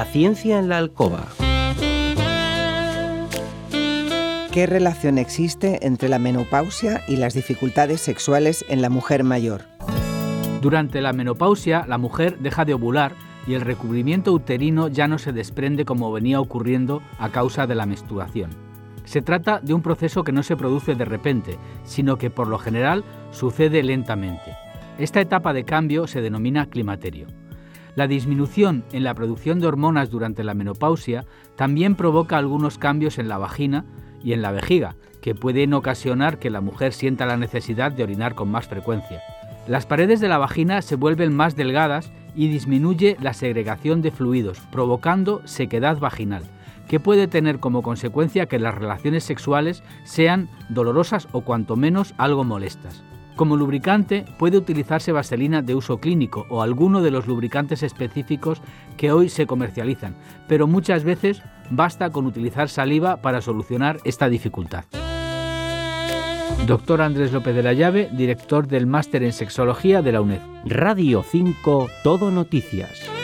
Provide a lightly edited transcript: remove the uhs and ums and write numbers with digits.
ciencia en la alcoba. ¿Qué relación existe entre la menopausia y las dificultades sexuales en la mujer mayor? Durante la menopausia, la mujer deja de ovular y el recubrimiento uterino ya no se desprende como venía ocurriendo a causa de la menstruación. Se trata de un proceso que no se produce de repente, sino que por lo general sucede lentamente. Esta etapa de cambio se denomina climaterio. La disminución en la producción de hormonas durante la menopausia también provoca algunos cambios en la vagina y en la vejiga, que pueden ocasionar que la mujer sienta la necesidad de orinar con más frecuencia. Las paredes de la vagina se vuelven más delgadas y disminuye la segregación de fluidos, provocando sequedad vaginal, que puede tener como consecuencia que las relaciones sexuales sean dolorosas o cuanto menos algo molestas. Como lubricante puede utilizarse vaselina de uso clínico o alguno de los lubricantes específicos que hoy se comercializan, pero muchas veces basta con utilizar saliva para solucionar esta dificultad. Dr. Andrés López de la Llave, director del Máster en Sexología de la UNED. Radio 5 Todo Noticias.